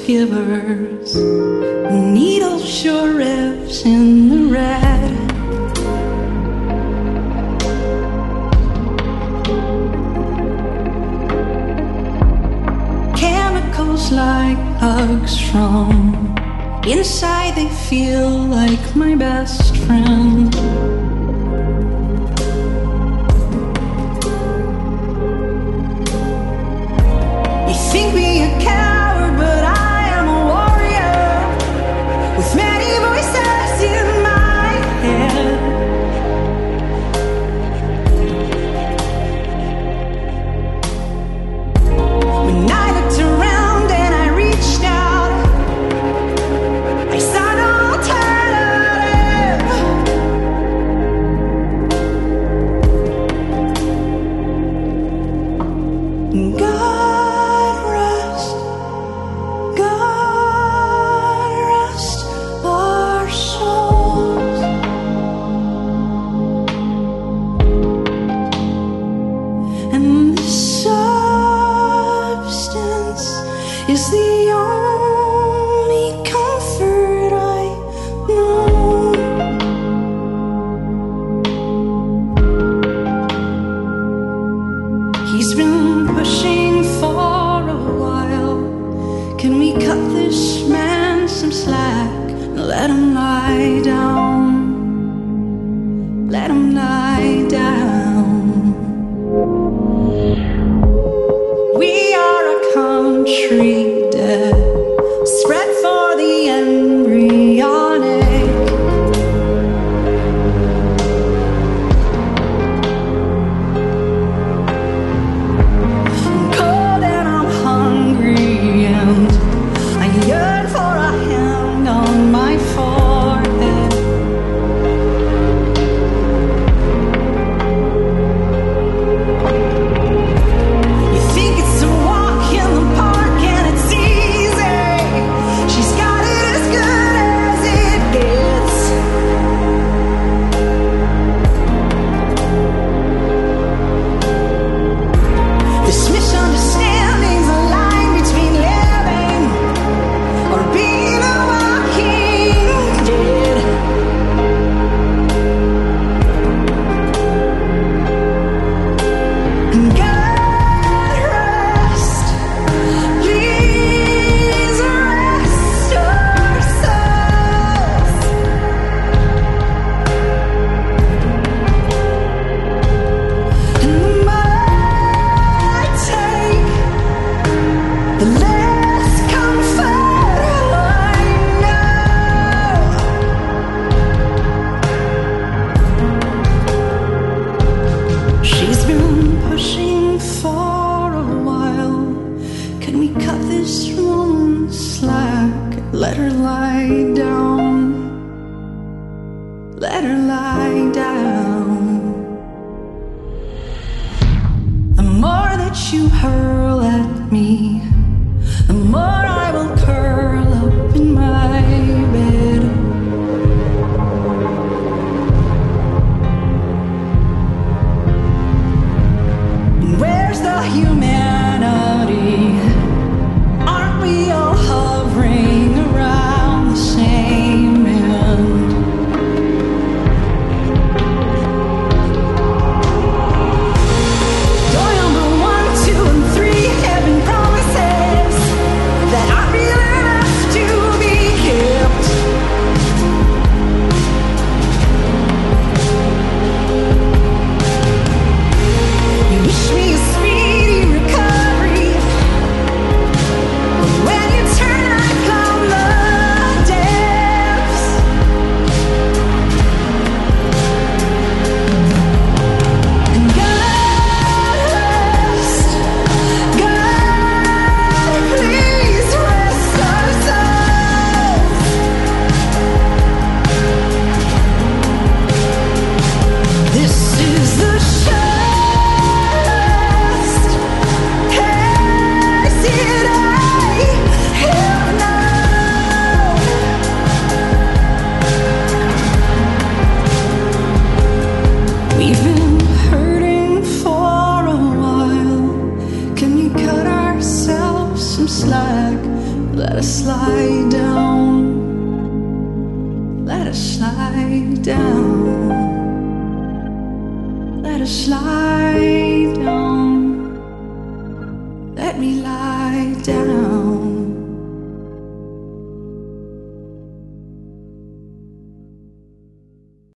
givers, needle sure revs in the red. Chemicals like hugs from inside, they feel like my best friend. You think me a coward, but I am a warrior with many voices in my head. When I looked around and I reached out, I saw no alternative. God rest our souls. And this substance is the only comfort I know. He's been pushing for a while. Can we cut this man some slack and let him lie down? Let him lie down. We are a country dead, spread for the embryonic. I'm cold and I'm hungry and I yearn for a hand on my forehead. You think it's a walk in the park and it's easy. She's got it as good as it gets. This misunderstanding's a line between living or being a walking dead. God rest, please rest our souls. And the more I take, the less comfort I know. She's been pushing for a while. Can we cut this woman slack? Let her lie down. Let her lie down. The more that you hurl at me, the more I will curl up in my bed. And where's the humanity? Aren't we all hovering around the same end? Door number 1, 2, and 3 have been promises that aren't real enough to be kept. You wish me a speedy recovery, but when you turn, I climb the depths. And God rest, God please rest our souls. This is the surest exit I have known. We've been hurting for a while. Can we cut ourselves some slack? Let us slide down. Let us slide down. Let us slide down. Let me lie down.